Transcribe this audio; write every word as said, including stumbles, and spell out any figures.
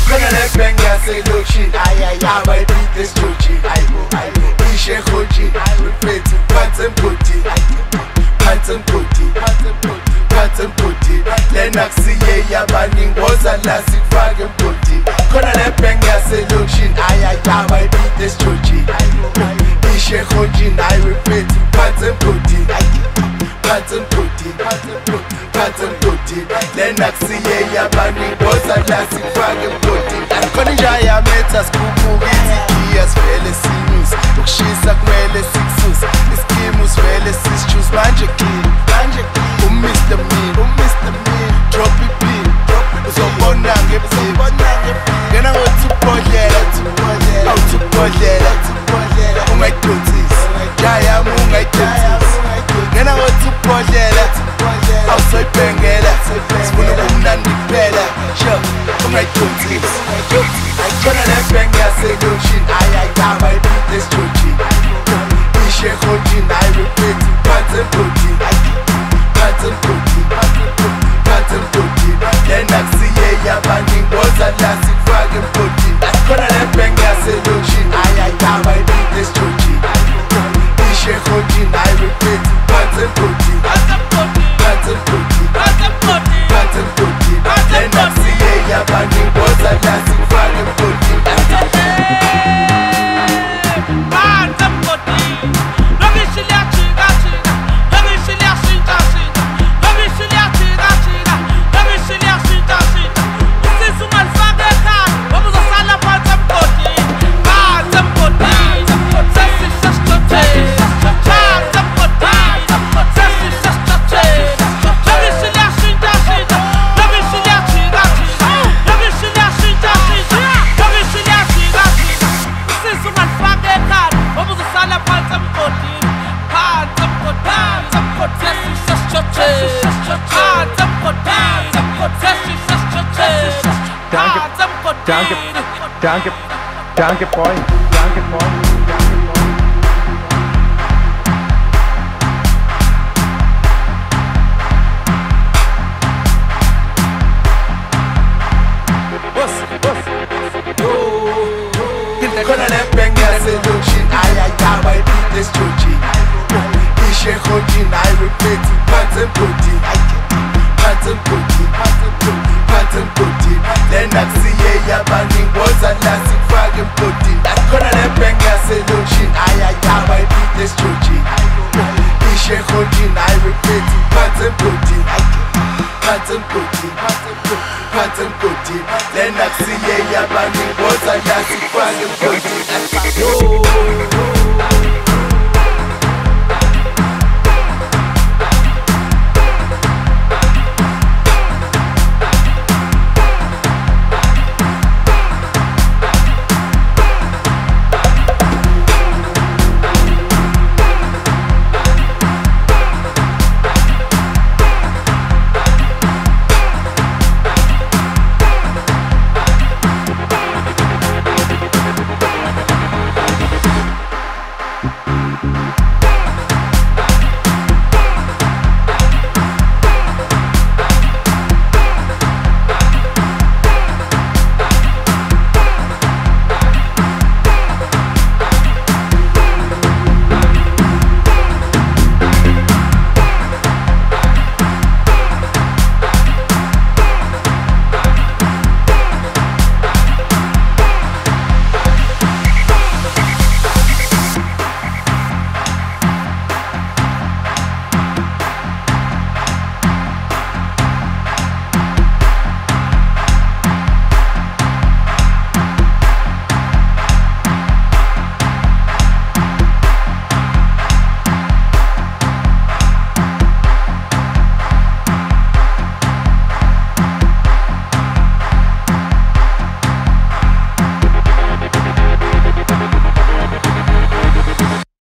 khona le bang yaselokishini abayiphi esijojini ishe ehotshini rephethe phansi emgodini phansi emgodini phansi emgodini lena kusiye yabaningi woza la sikufake emgodini khona le bang yaselokishini abayiphi esijojini ishe ehotshini rephethe phansi emgodini phansi emgodini phansi emgodini lena kusiye yabaningi woza la sikufake emgodini khona inja yametha sikhuphuka izigiya sivele sinyuse ukushisa kumele sikususe iskimu sivele sisichuze manje clean manje clean uMr Mean uMr Mean drop it uzobona ngebona ngena ngothi ubhodlela awuthi ubhodlela ungayidonsisi jaya ungayidonsisi ngena ngothi ubhodlela awusoyibhengela sifuna ubumnandi kuphela sho ungayidonsisi khona le bang yaselokishini abayiphi esijojini ishe ehotshini rephethe phansi emgodini phansi emgodini phansi emgodini lena kusiye yabaningi woza la sikufake emgodini khona le bang yaselokishini abayiphi esijojini ishe ehotshini rephethe phansi emgodini phansi emgodini phansi emgodini lena kusiye yabaningi woza la sikufake emgodini Danke, danke, danke, Freund, danke, Freund. Khona le bang yaselokishini abayiphi esijojini ishe ehotshini rephethe phansi emgodini phansi emgodini phansi emgodini lena kusiye yabaningi woza la sikufake emgodini khona le bang yaselokishini abayiphi esijojini ishe ehotshini rephethe phansi emgodini phansi emgodini phansi emgodini lena kusiye yabaningi woza la sikufake emgodini